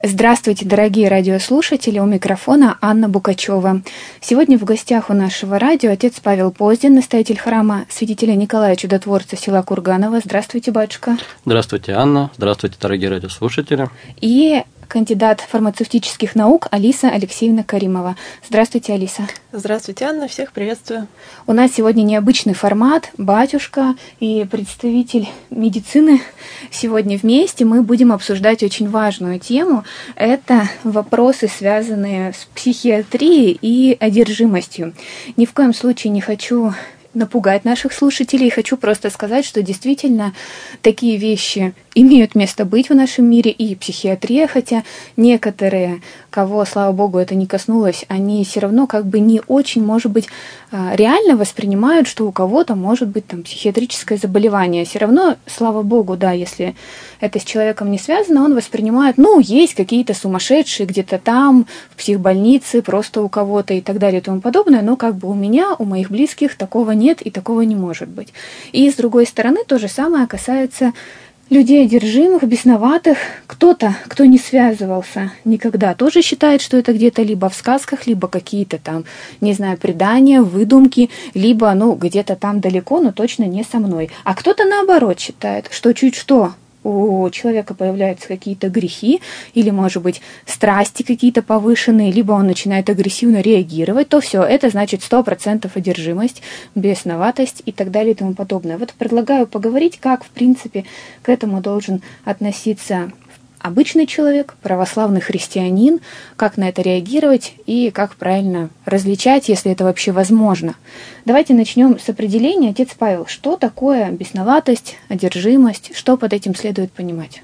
Здравствуйте, дорогие радиослушатели, у микрофона Анна Букачева. Сегодня в гостях у нашего радио отец Павел Поздин, настоятель храма святителя Николая Чудотворца села Курганово. Здравствуйте, батюшка. Здравствуйте, Анна. Здравствуйте, дорогие радиослушатели. И кандидат фармацевтических наук Алиса Алексеевна Каримова. Здравствуйте, Алиса. Здравствуйте, Анна. Всех приветствую. У нас сегодня необычный формат. Батюшка и представитель медицины сегодня вместе. Мы будем обсуждать очень важную тему. Это вопросы, связанные с психиатрией и одержимостью. Ни в коем случае не хочу напугать наших слушателей. Хочу просто сказать, что действительно такие вещи имеют место быть в нашем мире, и психиатрия, хотя некоторые, кого, слава богу, это не коснулось, они все равно как бы не очень, может быть, реально воспринимают, что у кого-то может быть там психиатрическое заболевание. Все равно, слава богу, да, если это с человеком не связано, он воспринимает, есть какие-то сумасшедшие где-то там, в психбольнице, просто у кого-то и так далее и тому подобное, но как бы у меня, у моих близких такого нет и такого не может быть. И с другой стороны, то же самое касается людей одержимых, бесноватых. Кто-то, кто не связывался никогда, тоже считает, что это где-то либо в сказках, либо какие-то там, не знаю, предания, выдумки, либо, где-то там далеко, но точно не со мной. А кто-то наоборот считает, что чуть что у человека появляются какие-то грехи или, может быть, страсти какие-то повышенные, либо он начинает агрессивно реагировать, то все, это значит 100% одержимость, бесноватость и так далее и тому подобное. Вот предлагаю поговорить, как, в принципе, к этому должен относиться обычный человек, православный христианин, как на это реагировать и как правильно различать, если это вообще возможно. Давайте начнем с определения. Отец Павел, что такое бесноватость, одержимость, что под этим следует понимать?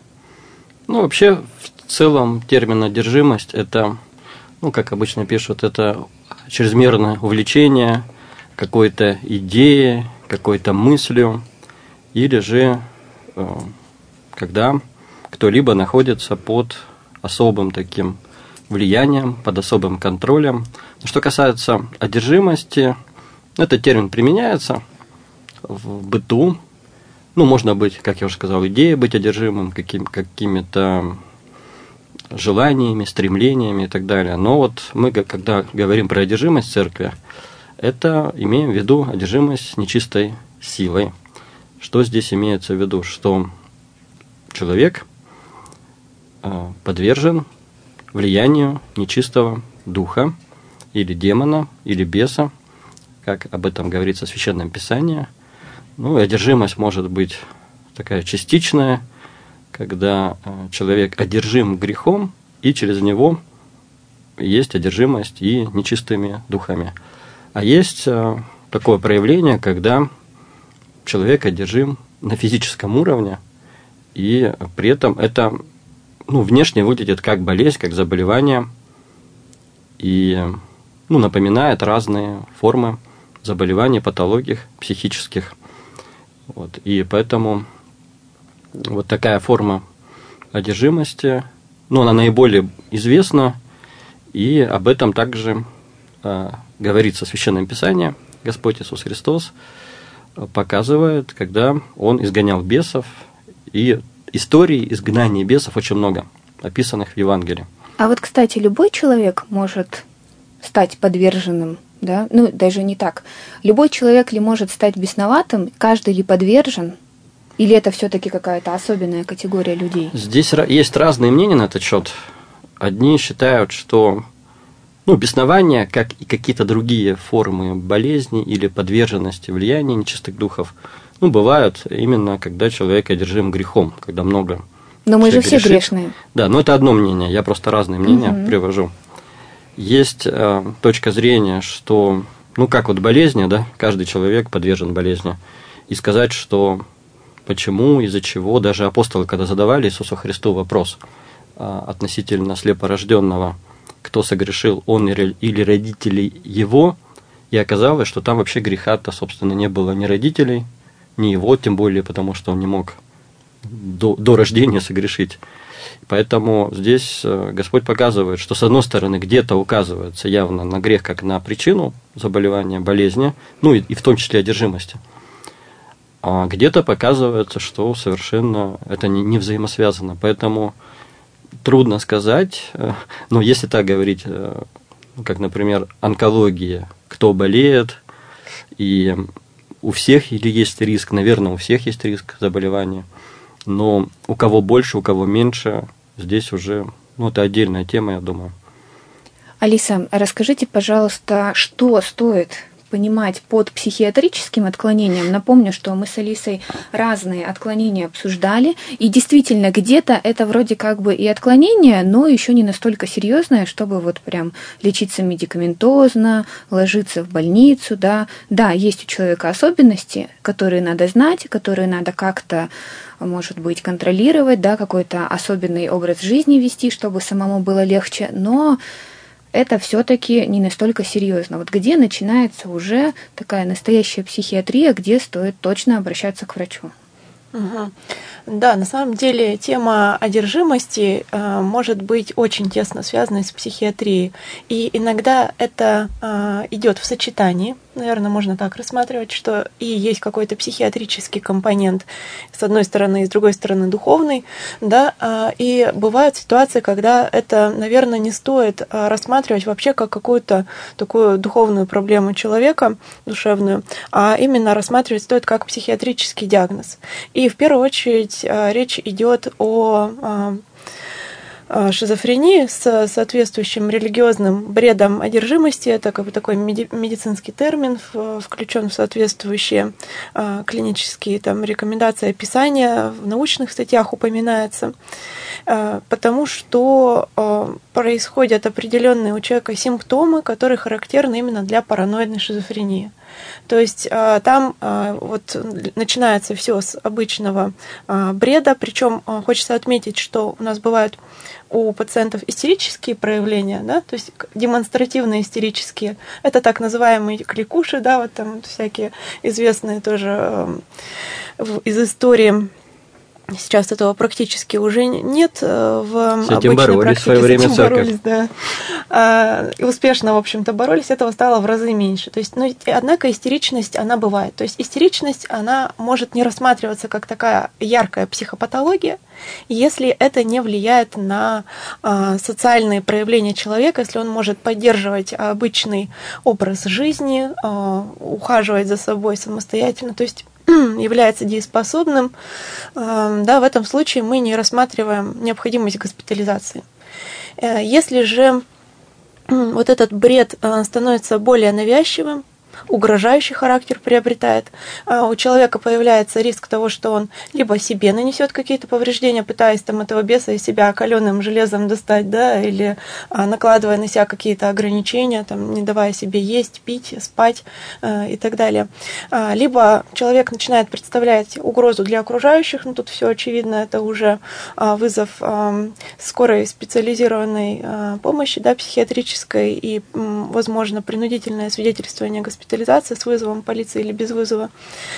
Вообще, в целом, термин одержимость – это, как обычно пишут, это чрезмерное увлечение какой-то идеей, какой-то мыслью, или же когда кто-либо находится под особым таким влиянием, под особым контролем. Что касается одержимости, этот термин применяется в быту. Можно быть, как я уже сказал, идеей быть одержимым, какими-то желаниями, стремлениями и так далее. Но мы, когда говорим про одержимость в церкви, это имеем в виду одержимость нечистой силой. Что здесь имеется в виду? Что человек подвержен влиянию нечистого духа или демона, или беса, как об этом говорится в Священном Писании. И одержимость может быть такая частичная, когда человек одержим грехом, и через него есть одержимость и нечистыми духами. А есть такое проявление, когда человек одержим на физическом уровне, и при этом это внешне выглядит как болезнь, как заболевание, и напоминает разные формы заболеваний, патологий психических. И поэтому такая форма одержимости, она наиболее известна, и об этом также говорится в Священном Писании. Господь Иисус Христос показывает, когда Он изгонял бесов, и историй изгнания бесов очень много, описанных в Евангелии. А кстати, любой человек может стать подверженным, да? Даже не так. Любой человек ли может стать бесноватым, каждый ли подвержен, или это все-таки какая-то особенная категория людей? Здесь есть разные мнения на этот счет. Одни считают, что беснование, как и какие-то другие формы болезни или подверженности влиянию нечистых духов, бывают именно, когда человек одержим грехом, когда много. Но мы же все грешные. Да, это одно мнение, я просто разные мнения привожу. Есть точка зрения, что, как болезни, да, каждый человек подвержен болезни, и сказать, что почему, из-за чего, даже апостолы, когда задавали Иисусу Христу вопрос относительно слепорожденного, кто согрешил, он или родители его, и оказалось, что там вообще греха-то, собственно, не было ни родителей, ни его, тем более, потому что он не мог до рождения согрешить. Поэтому здесь Господь показывает, что, с одной стороны, где-то указывается явно на грех как на причину заболевания, болезни, и в том числе одержимости. А где-то показывается, что совершенно это не взаимосвязано. Поэтому трудно сказать, но если так говорить, как, например, онкология, кто болеет, и у всех или есть риск, наверное, у всех есть риск заболевания, но у кого больше, у кого меньше, здесь уже, это отдельная тема, я думаю. Алиса, расскажите, пожалуйста, что стоит понимать под психиатрическим отклонением? Напомню, что мы с Алисой разные отклонения обсуждали, и действительно, где-то это вроде как бы и отклонение, но еще не настолько серьезное, чтобы вот прям лечиться медикаментозно, ложиться в больницу, да. Да, есть у человека особенности, которые надо знать, которые надо как-то, может быть, контролировать, да, какой-то особенный образ жизни вести, чтобы самому было легче, но это все-таки не настолько серьезно. Вот где начинается уже такая настоящая психиатрия, где стоит точно обращаться к врачу? Угу. Да, на самом деле тема одержимости может быть очень тесно связана с психиатрией. И иногда это идет в сочетании. Наверное, можно так рассматривать, что и есть какой-то психиатрический компонент, с одной стороны, и с другой стороны духовный. Да? И бывают ситуации, когда это, наверное, не стоит рассматривать вообще как какую-то такую духовную проблему человека, душевную, а именно рассматривать стоит как психиатрический диагноз. И в первую очередь речь идет о шизофрении с соответствующим религиозным бредом одержимости. Это как бы такой медицинский термин, включен в соответствующие клинические рекомендации, описания, в научных статьях упоминается, потому что происходят определенные у человека симптомы, которые характерны именно для параноидной шизофрении. То есть там вот начинается все с обычного бреда, причем хочется отметить, что у нас бывают у пациентов истерические проявления, да, то есть демонстративно истерические. Это так называемые кликуши, да, вот там всякие известные тоже из истории. Сейчас этого практически уже нет в обычной практике. В свое время церковь. Да. И успешно, в общем-то, боролись, этого стало в разы меньше. То есть, однако истеричность, она бывает. То есть истеричность, она может не рассматриваться как такая яркая психопатология, если это не влияет на социальные проявления человека, если он может поддерживать обычный образ жизни, ухаживать за собой самостоятельно, то есть является дееспособным, да, в этом случае мы не рассматриваем необходимость госпитализации. Если же вот этот бред становится более навязчивым, угрожающий характер приобретает, у человека появляется риск того, что он либо себе нанесет какие-то повреждения, пытаясь этого беса из себя каленым железом достать, да, или накладывая на себя какие-то ограничения, не давая себе есть, пить, спать и так далее. Либо человек начинает представлять угрозу для окружающих, тут все очевидно, это уже вызов скорой специализированной помощи, да, психиатрической и, возможно, принудительное свидетельствование госпитализации с вызовом полиции или без вызова,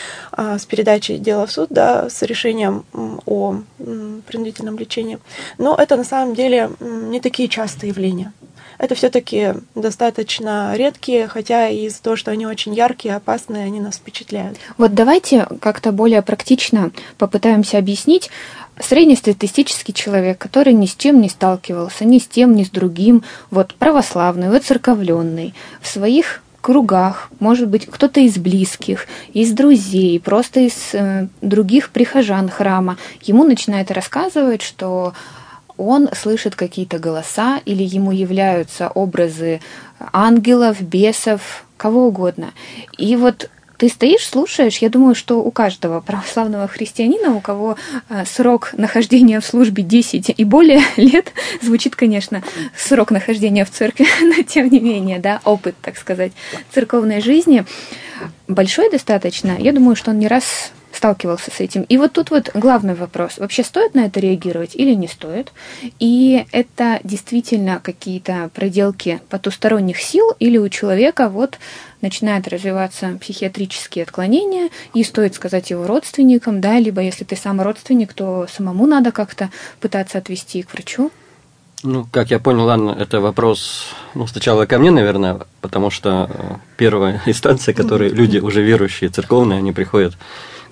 с передачей дела в суд, да, с решением о принудительном лечении. Но это на самом деле не такие частые явления. Это все-таки достаточно редкие, хотя из-за того, что они очень яркие, опасные, они нас впечатляют. Вот давайте как-то более практично попытаемся объяснить. Среднестатистический человек, который ни с чем не сталкивался, ни с тем, ни с другим, вот православный, воцерковленный, в своих кругах, может быть, кто-то из близких, из друзей, просто из других прихожан храма, ему начинает рассказывать, что он слышит какие-то голоса или ему являются образы ангелов, бесов, кого угодно. И вот ты стоишь, слушаешь, я думаю, что у каждого православного христианина, у кого срок нахождения в службе 10 и более лет, звучит, конечно, срок нахождения в церкви, но тем не менее, да, опыт, так сказать, церковной жизни большой достаточно. Я думаю, что он не раз сталкивался с этим. И вот тут вот главный вопрос. Вообще стоит на это реагировать или не стоит? И это действительно какие-то проделки потусторонних сил или у человека вот начинают развиваться психиатрические отклонения, и стоит сказать его родственникам, да, либо если ты сам родственник, то самому надо как-то пытаться отвести к врачу? Как я понял, ладно, это вопрос, сначала ко мне, наверное, потому что первая инстанция, которой люди уже верующие, церковные, они приходят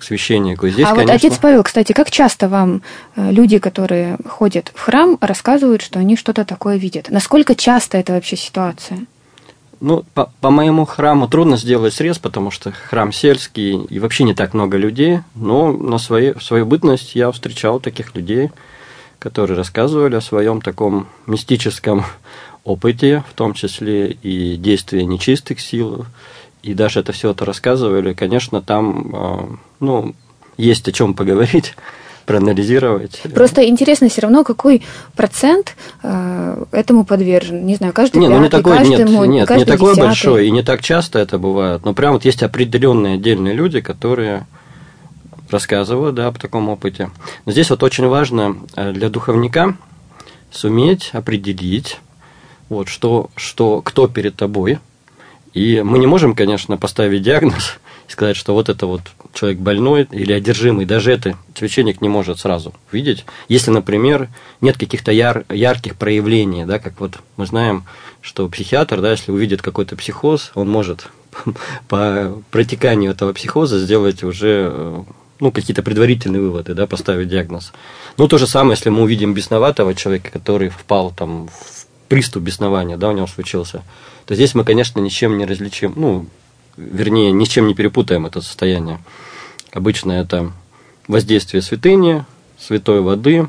к священнику. Здесь, вот, отец Павел, кстати, как часто вам люди, которые ходят в храм, рассказывают, что они что-то такое видят? Насколько часто это вообще ситуация? Ну, по моему храму трудно сделать срез, потому что храм сельский, и вообще не так много людей, но в свою бытность я встречал таких людей, которые рассказывали о своем таком мистическом опыте, в том числе и действия нечистых сил, и даже это все это рассказывали. Конечно, там, есть о чем поговорить, проанализировать. Просто интересно все равно, какой процент этому подвержен. Не знаю, каждый пятый, не такой, каждый не такой 10-й. большой, и не так часто это бывает. Но прям вот есть определенные отдельные люди, которые рассказывают, да, об таком опыте. Но здесь вот очень важно для духовника суметь определить, вот, кто перед тобой. И мы не можем, конечно, поставить диагноз и сказать, что вот это вот человек больной или одержимый. Даже это священник не может сразу видеть. Если, например, нет каких-то ярких проявлений, да, как вот мы знаем, что психиатр, да, если увидит какой-то психоз, он может по протеканию этого психоза сделать уже какие-то предварительные выводы, да, поставить диагноз. То же самое, если мы увидим бесноватого человека, который впал там в приступ беснования, да, у него случился, то здесь мы, конечно, ничем не различим, ничем не перепутаем это состояние. Обычно это воздействие святыни, святой воды,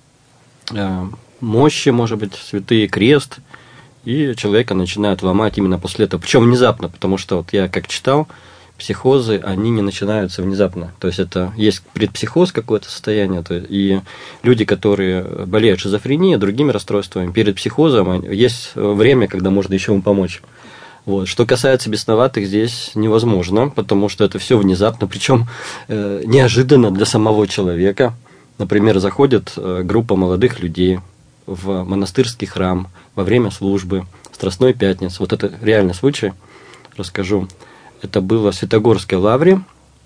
мощи, может быть, святые крест, и человека начинают ломать именно после этого. Причем внезапно, потому что вот я как читал, психозы, они не начинаются внезапно. То есть это есть предпсихоз какое-то состояние, и люди, которые болеют шизофренией, другими расстройствами, перед психозом есть время, когда можно еще им помочь. Вот. Что касается бесноватых, здесь невозможно, потому что это все внезапно, причем неожиданно для самого человека. Например, заходит группа молодых людей в монастырский храм во время службы Страстной Пятницы. Вот это реальный случай, расскажу. Это было в Святогорской лавре.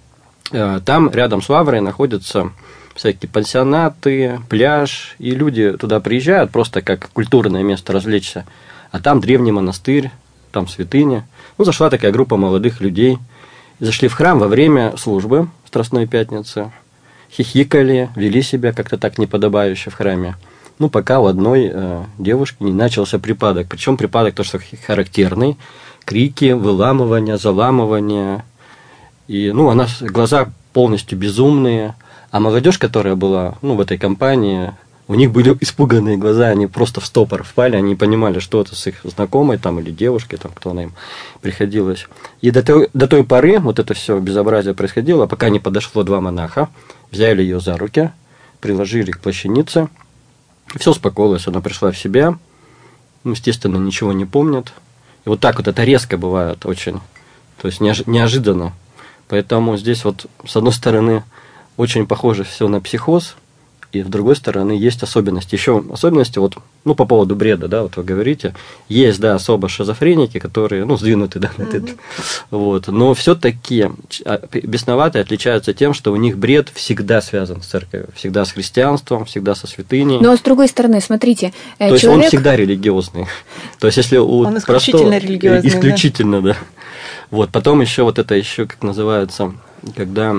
Там рядом с лаврой находятся всякие пансионаты, пляж, и люди туда приезжают просто как культурное место развлечься. А там древний монастырь, там святыня. Зашла такая группа молодых людей. Зашли в храм во время службы Страстной Пятницы. Хихикали, вели себя как-то так неподобающе в храме. Пока у одной девушки не начался припадок. Причем припадок тоже характерный. Крики, выламывания, заламывания. И, она, глаза полностью безумные. А молодежь, которая была, в этой компании, у них были испуганные глаза, они просто в стопор впали, они не понимали, что это с их знакомой там, или девушкой, там, кто она им приходилась. И до той поры вот это все безобразие происходило, пока не подошло два монаха, взяли ее за руки, приложили к плащанице, все успокоилось, она пришла в себя, естественно, ничего не помнит. И вот так вот это резко бывает очень, то есть неожиданно. Поэтому здесь вот с одной стороны очень похоже все на психоз, и с другой стороны есть особенности. Еще особенности вот, по поводу бреда, да, вот вы говорите, есть, да, особо шизофреники, которые, сдвинуты, да, вот, но все-таки бесноватые отличаются тем, что у них бред всегда связан с церковью, всегда с христианством, всегда со святыней. Но с другой стороны, смотрите, то есть он всегда религиозный. То есть если у он исключительно религиозный, исключительно, да. Вот, потом еще вот это еще, как называется, когда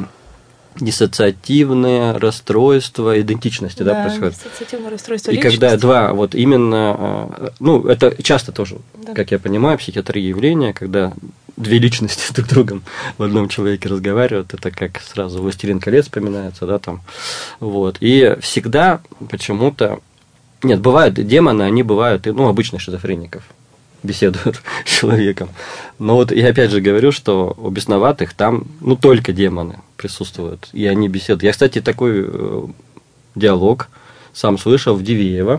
диссоциативное расстройство идентичности, да, происходит. Диссоциативное расстройство и личности. когда два, вот именно, это часто тоже, как я понимаю, психиатрия явление, когда две личности с друг другом в одном человеке разговаривают, это как сразу «Властелин колец» вспоминается, да, там, вот, и всегда почему-то, нет, бывают демоны, они бывают, обычных шизофреников, беседуют с человеком. Но вот я опять же говорю, что у бесноватых там, только демоны присутствуют, и они беседуют. Я, кстати, такой диалог сам слышал в Дивеево.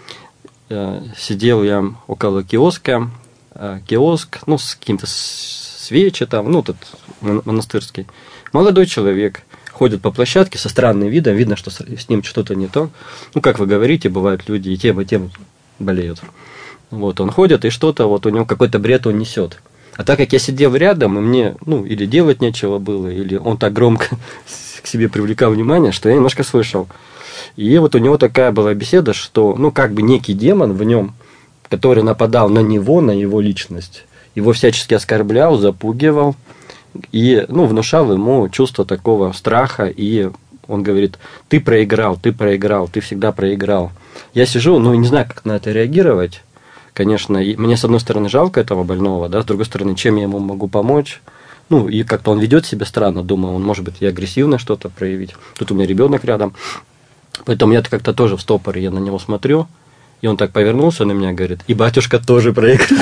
Сидел я около киоска, киоск, с каким-то свечи там, тут монастырский. Молодой человек ходит по площадке со странным видом, видно, что с ним что-то не то. Как вы говорите, бывают люди и тем болеют. Вот, он ходит, и что-то, вот у него какой-то бред он несет. А так как я сидел рядом, и мне, или делать нечего было, или он так громко к себе привлекал внимание, что я немножко слышал. И вот у него такая была беседа, что, как бы некий демон в нем, который нападал на него, на его личность, его всячески оскорблял, запугивал, и внушал ему чувство такого страха, и он говорит: ты проиграл, ты всегда проиграл. Я сижу, не знаю, как на это реагировать. Конечно, мне, с одной стороны, жалко этого больного, да, с другой стороны, чем я ему могу помочь? И как-то он ведет себя странно, думаю, он, может быть, и агрессивно что-то проявить. Тут у меня ребенок рядом. Поэтому я как-то тоже в стопоре, я на него смотрю, и он так повернулся на меня, говорит: и батюшка тоже проиграл.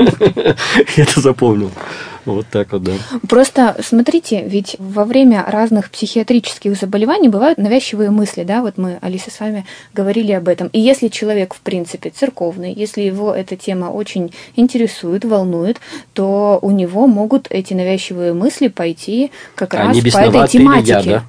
Я это запомнил. Вот так вот, да. Просто смотрите, ведь во время разных психиатрических заболеваний бывают навязчивые мысли, да, вот мы, Алиса, с вами говорили об этом. И если человек, в принципе, церковный, если его эта тема очень интересует, волнует, то у него могут эти навязчивые мысли пойти как раз по этой тематике.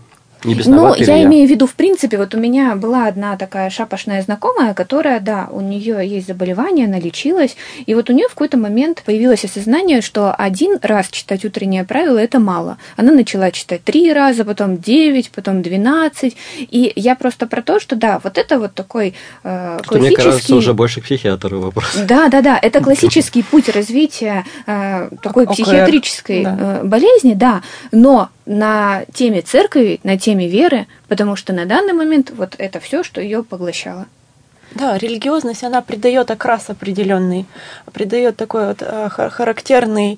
Я имею в виду, в принципе, вот у меня была одна такая шапошная знакомая, которая, да, у нее есть заболевание, она лечилась, и вот у нее в какой-то момент появилось осознание, что 1 раз читать утреннее правило – это мало. Она начала читать 3 раза, потом 9, потом 12, и я просто про то, что, да, вот это вот такой классический… Мне кажется, уже больше к психиатру вопрос. Да, это классический путь развития такой психиатрической болезни, да, но на теме церкви, на теме веры, потому что на данный момент вот это все, что ее поглощало. Да, религиозность, она придает окрас определенный, придает такой вот характерный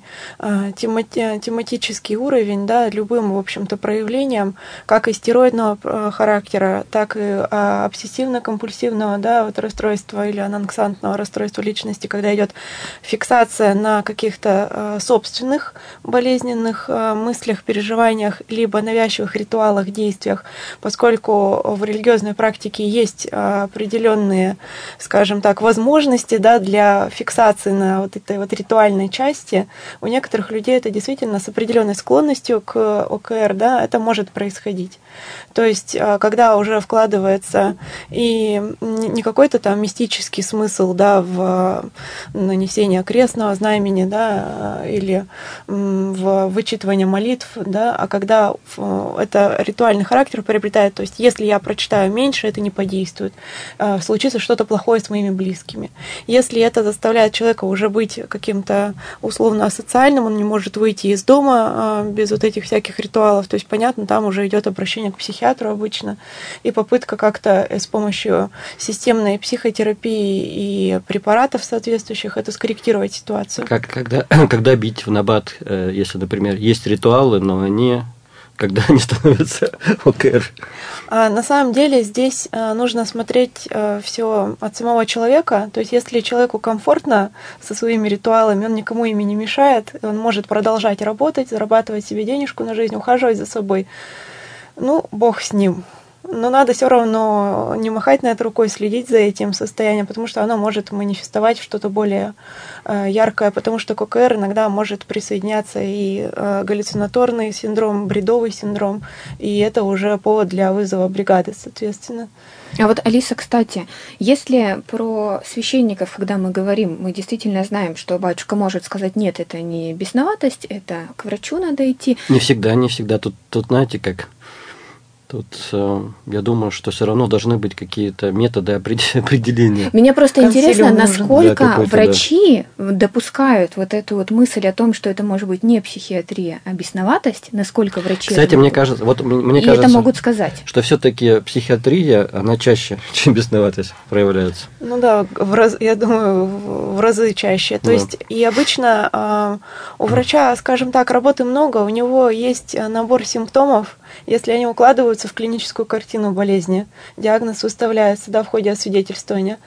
тематический уровень, да, любым, в общем-то, проявлениям, как и стероидного характера, так и обсессивно-компульсивного, да, вот расстройства или анонксантного расстройства личности, когда идет фиксация на каких-то собственных болезненных мыслях, переживаниях, либо навязчивых ритуалах, действиях, поскольку в религиозной практике есть определенные, скажем так, возможности, да, для фиксации на вот этой вот ритуальной части. У некоторых людей это действительно с определенной склонностью к ОКР, да, это может происходить. То есть, когда уже вкладывается и не какой-то там мистический смысл, да, в нанесение крестного знамени, да, или в вычитывание молитв, да, а когда это ритуальный характер приобретает, то есть, если я прочитаю меньше, это не подействует. Случится что-то плохое с моими близкими. Если это заставляет человека уже быть каким-то условно асоциальным, он не может выйти из дома без вот этих всяких ритуалов, то есть, понятно, там уже идет обращение к психиатру обычно, и попытка как-то с помощью системной психотерапии и препаратов соответствующих это скорректировать ситуацию. Когда бить в набат, если, например, есть ритуалы, но они когда они становятся ОКР? На самом деле здесь нужно смотреть все от самого человека. То есть если человеку комфортно со своими ритуалами, он никому ими не мешает, он может продолжать работать, зарабатывать себе денежку на жизнь, ухаживать за собой, бог с ним. Но надо все равно не махать на это рукой, следить за этим состоянием, потому что оно может манифестовать что-то более яркое, потому что к ОКР иногда может присоединяться и галлюцинаторный синдром, бредовый синдром, и это уже повод для вызова бригады, соответственно. А вот, Алиса, кстати, если про священников, когда мы говорим, мы действительно знаем, что батюшка может сказать: нет, это не бесноватость, это к врачу надо идти. Не всегда. Тут знаете, как... Тут я думаю, что все равно должны быть какие-то методы определения. Меня просто интересно, насколько врачи допускают вот эту вот мысль о том, что это может быть не психиатрия, а бесноватость, насколько врачи... Кстати, мне кажется, это могут сказать. Что все-таки психиатрия, она чаще, чем бесноватость проявляется. Я думаю, в разы чаще. То есть, и обычно у врача, скажем так, работы много, у него есть набор симптомов, если они укладываются в клиническую картину болезни, диагноз выставляется, в ходе освидетельствования.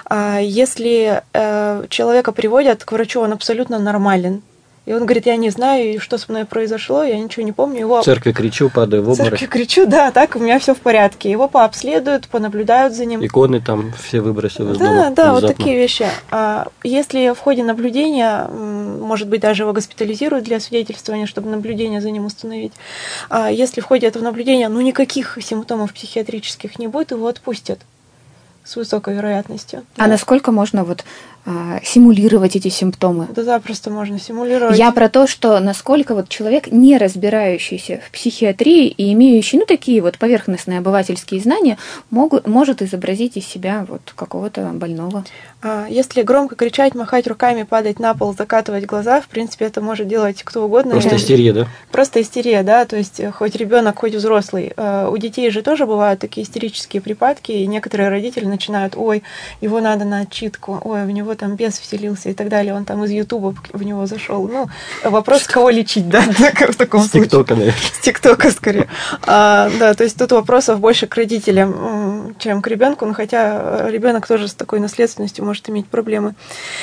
Если человека приводят к врачу, он абсолютно нормален. И он говорит: я не знаю, что со мной произошло, я ничего не помню. В церкви кричу, падаю в обморок. В церкви кричу, да, так у меня все в порядке. Его пообследуют, понаблюдают за ним. Иконы там все выбросил из дома. Да, вот такие вещи. Если в ходе наблюдения, может быть, даже его госпитализируют для свидетельствования, чтобы наблюдение за ним установить, если в ходе этого наблюдения никаких симптомов психиатрических не будет, его отпустят с высокой вероятностью. А насколько можно симулировать эти симптомы. Да, запросто можно симулировать. Я про то, что насколько вот человек, не разбирающийся в психиатрии и имеющий, такие вот поверхностные обывательские знания, может изобразить из себя вот какого-то больного. Если громко кричать, махать руками, падать на пол, закатывать глаза, в принципе, это может делать кто угодно. Просто истерия, да? Просто истерия, да, то есть хоть ребенок, хоть взрослый. У детей же тоже бывают такие истерические припадки, и некоторые родители начинают: ой, его надо на отчитку, ой, в него там бес вселился и так далее, он там из Ютуба в него зашел. Вопрос, кого лечить, да, в таком случае. С ТикТока, наверное. С ТикТока, скорее. Да, то есть тут вопросов больше к родителям, чем к ребенку, хотя ребенок тоже с такой наследственностью может иметь проблемы.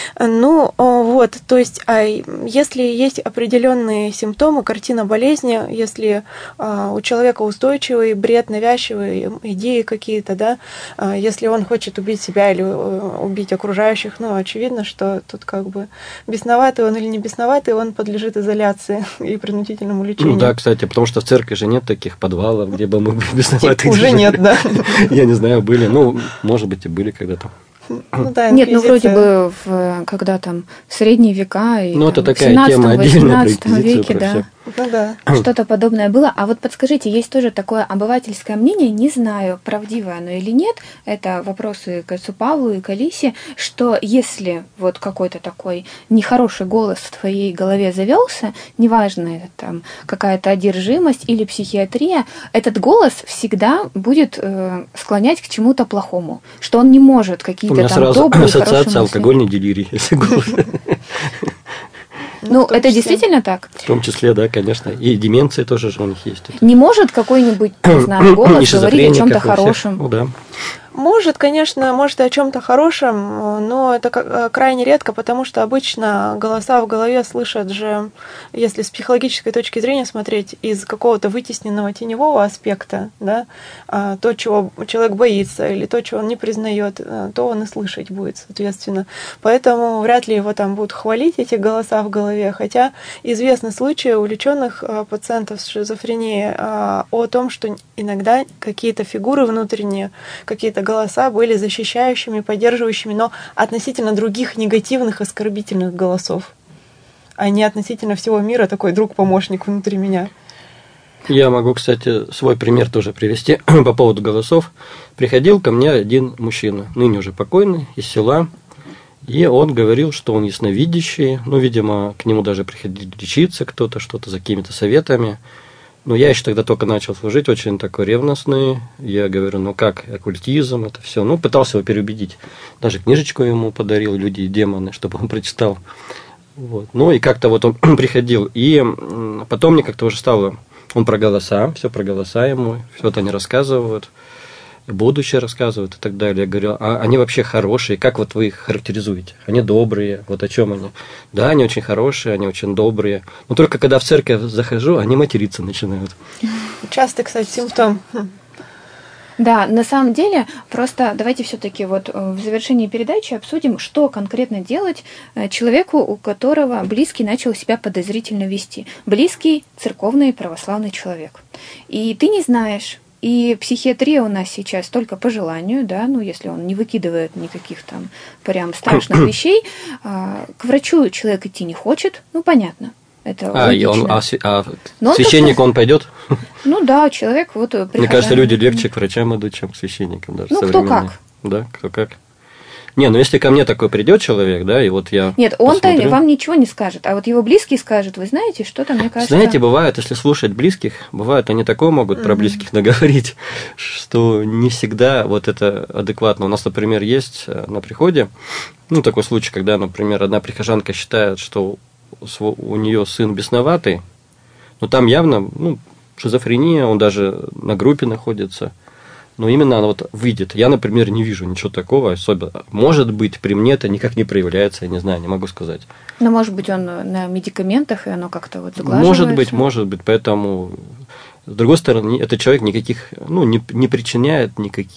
То есть, если есть определенные симптомы, картина болезни, если у человека устойчивый бред, навязчивые идеи какие-то, да, если он хочет убить себя или убить окружающих, очевидно, что тут как бы бесноватый он или не бесноватый, он подлежит изоляции и принудительному лечению. Да, кстати, потому что в церкви же нет таких подвалов, где бы мы бесноватые. Уже нет, да. Я не знаю, были, может быть, и были когда-то. Нет, вроде бы когда там в средние века и это такая тема отдельная, 18 веке, да. Да. Что-то подобное было. А вот подскажите, есть тоже такое обывательское мнение, не знаю, правдивое оно или нет, это вопросы к отцу Павлу и к Алисе, что если вот какой-то такой нехороший голос в твоей голове завелся, неважно, это там какая-то одержимость или психиатрия, этот голос всегда будет склонять к чему-то плохому, что он не может какие-то там добрые, хорошие мысли. У меня сразу ассоциация алкогольный делирий, если голос. Это действительно так? В том числе, да, конечно. И деменция тоже же у них есть. Не может какой-нибудь, не знаю, голос говорить о чем-то хорошем? Да. Может, конечно, может и о чем-то хорошем, но это крайне редко, потому что обычно голоса в голове слышат же, если с психологической точки зрения смотреть, из какого-то вытесненного теневого аспекта, да, то, чего человек боится, или то, чего он не признает, то он и слышать будет, соответственно. Поэтому вряд ли его там будут хвалить, эти голоса в голове, хотя известны случаи у леченных пациентов с шизофренией о том, что иногда какие-то фигуры внутренние, какие-то голоса были защищающими, поддерживающими, но относительно других негативных, оскорбительных голосов, а не относительно всего мира такой друг-помощник внутри меня. Я могу, кстати, свой пример тоже привести по поводу голосов. Приходил ко мне один мужчина, ныне уже покойный, из села, и он говорил, что он ясновидящий, видимо, к нему даже приходили лечиться кто-то, что-то за какими-то советами. Я еще тогда только начал служить, очень такой ревностный. Я говорю, как оккультизм, это все. Пытался его переубедить. Даже книжечку ему подарил «Люди и демоны», чтобы он прочитал. Вот. И как-то вот он приходил. И потом мне как-то уже стало... Он про голоса, все про голоса ему, все это они рассказывают, будущее рассказывают и так далее. Я говорю, а они вообще хорошие, как вот вы их характеризуете? Они добрые, вот о чем они? Да, они очень хорошие, они очень добрые. Но только когда в церковь захожу, они материться начинают. Частый, кстати, симптом. Да, на самом деле, просто давайте все-таки вот в завершении передачи обсудим, что конкретно делать человеку, у которого близкий начал себя подозрительно вести. Близкий, церковный, православный человек. И ты не знаешь, и психиатрия у нас сейчас только по желанию, да, если он не выкидывает никаких там прям страшных вещей, к врачу человек идти не хочет, понятно. Это священник он пойдет? Да, человек вот прихожан. Мне кажется, люди легче к врачам идут, чем к священникам даже. Кто как. Да, кто как. Не, если ко мне такой придет человек, да, и вот я. Нет, он-то вам ничего не скажет, а вот его близкий скажет, вы знаете, что-то, мне кажется. Знаете, бывает, если слушать близких, бывает, они такое могут про близких наговорить, что не всегда вот это адекватно. У нас, например, есть на приходе, такой случай, когда, например, одна прихожанка считает, что у нее сын бесноватый, но там явно шизофрения, он даже на группе находится. Но именно она вот выйдет. Я, например, не вижу ничего такого особенно. Может быть, при мне это никак не проявляется, я не знаю, не могу сказать. Но, может быть, он на медикаментах, и оно как-то вот заглаживается? Может быть, поэтому, с другой стороны, этот человек никаких, не причиняет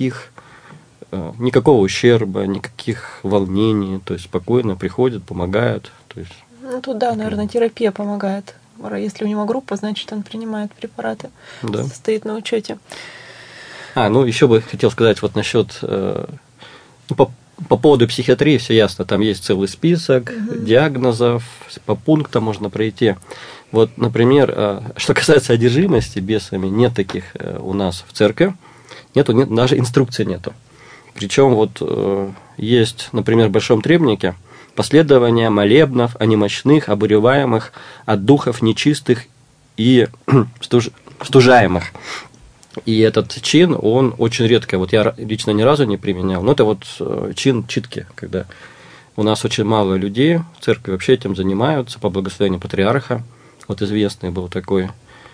никакого ущерба, никаких волнений, то есть спокойно приходит, помогает. То есть, тут, да, наверное, терапия помогает. Если у него группа, значит, он принимает препараты, да. Стоит на учете. Еще бы хотел сказать вот насчет по поводу психиатрии все ясно, там есть целый список диагнозов, по пунктам можно пройти. Вот, например, что касается одержимости бесами, нет таких у нас в церкви, нет, даже инструкции нету. Причем вот есть, например, в Большом Требнике последование молебнов о немощных, обуреваемых от духов нечистых и стужаемых. И этот чин, он очень редко, вот я лично ни разу не применял, но это вот чин читки, когда у нас очень мало людей в церкви вообще этим занимаются, по благословению патриарха. Вот известный был такой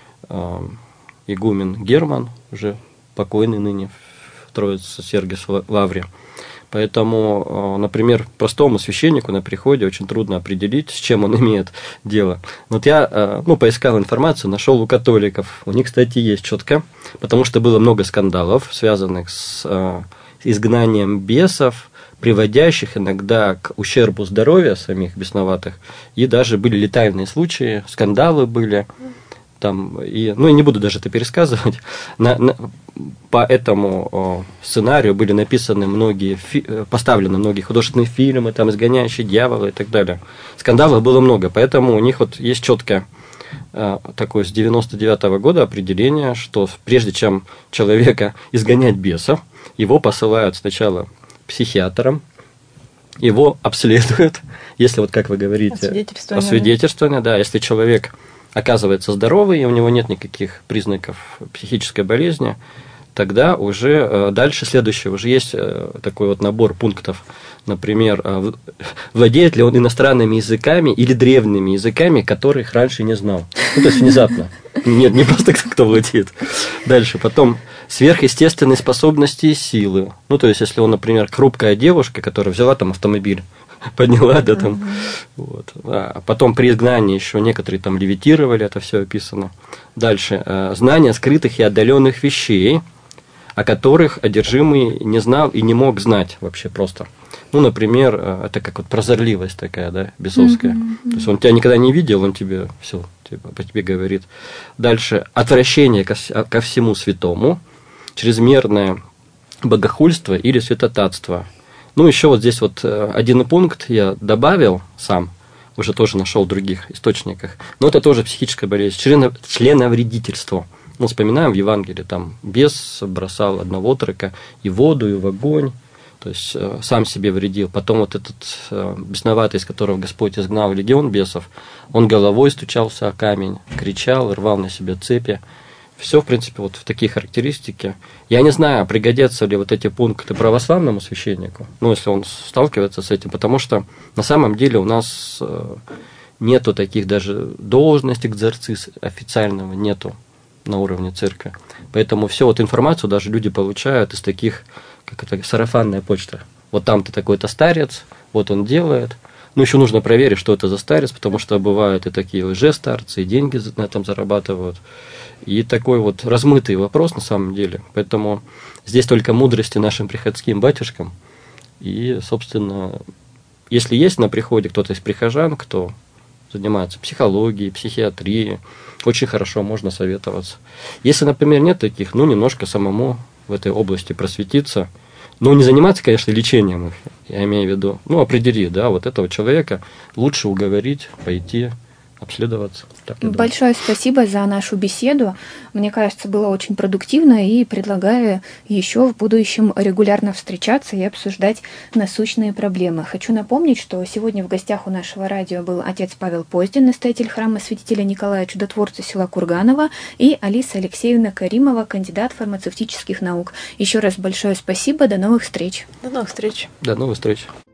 игумен Герман, уже покойный ныне в Троице-Сергиевской лавре. Поэтому, например, простому священнику на приходе очень трудно определить, с чем он имеет дело. Вот я поискал информацию, нашел у католиков. У них, кстати, есть четко, потому что было много скандалов, связанных с изгнанием бесов, приводящих иногда к ущербу здоровья самих бесноватых. И даже были летальные случаи, скандалы были. Там, я не буду даже это пересказывать. По этому сценарию были написаны поставлены многие художественные фильмы, там «Изгоняющие дьявола» и так далее. Скандалов было много, поэтому у них вот есть четкое такое с 99-го года определение, что прежде чем человека изгонять бесов, его посылают сначала психиатром, его обследуют, если вот как вы говорите, освидетельствование, да, если человек оказывается здоровый, и у него нет никаких признаков психической болезни, тогда уже дальше следующее, уже есть такой вот набор пунктов, например, владеет ли он иностранными языками или древними языками, которых раньше не знал. То есть внезапно. Нет, не просто кто владеет. Дальше, потом сверхъестественные способности и силы. То есть, если он, например, хрупкая девушка, которая взяла там автомобиль, подняла, да, там, вот. А потом при изгнании еще некоторые там левитировали, это все описано. Дальше, знание скрытых и отдаленных вещей, о которых одержимый не знал и не мог знать вообще просто. Например, это как вот прозорливость такая, да, бесовская. То есть он тебя никогда не видел, он тебе все по тебе говорит. Дальше, отвращение ко всему святому, чрезмерное богохульство или святотатство. Еще вот здесь вот один пункт я добавил сам, уже тоже нашел в других источниках, но это тоже психическая болезнь, членовредительство. Вспоминаем в Евангелии, там бес бросал одного отрока и в воду, и в огонь, то есть сам себе вредил. Потом вот этот бесноватый, из которого Господь изгнал легион бесов, он головой стучался о камень, кричал, рвал на себе цепи. Все, в принципе, вот в такие характеристики. Я не знаю, пригодятся ли вот эти пункты православному священнику, если он сталкивается с этим, потому что на самом деле у нас нету таких даже должностей экзорцист официального, нету на уровне церкви. Поэтому всю вот информацию даже люди получают из таких, как это, сарафанная почта. Вот там ты такой-то старец, вот он делает. Еще нужно проверить, что это за старец, потому что бывают и такие лжестарцы, и деньги на этом зарабатывают. И такой вот размытый вопрос на самом деле. Поэтому здесь только мудрости нашим приходским батюшкам. И, собственно, если есть на приходе кто-то из прихожан, кто занимается психологией, психиатрией, очень хорошо можно советоваться. Если, например, нет таких, немножко самому в этой области просветиться. Не заниматься, конечно, лечением их, я имею в виду. Определи, да, вот этого человека лучше уговорить, пойти обследоваться. Большое спасибо за нашу беседу. Мне кажется, было очень продуктивно, и предлагаю еще в будущем регулярно встречаться и обсуждать насущные проблемы. Хочу напомнить, что сегодня в гостях у нашего радио был отец Павел Поздин, настоятель храма святителя Николая Чудотворца села Курганово, и Алиса Алексеевна Каримова, кандидат фармацевтических наук. Еще раз большое спасибо, до новых встреч. До новых встреч. До новых встреч.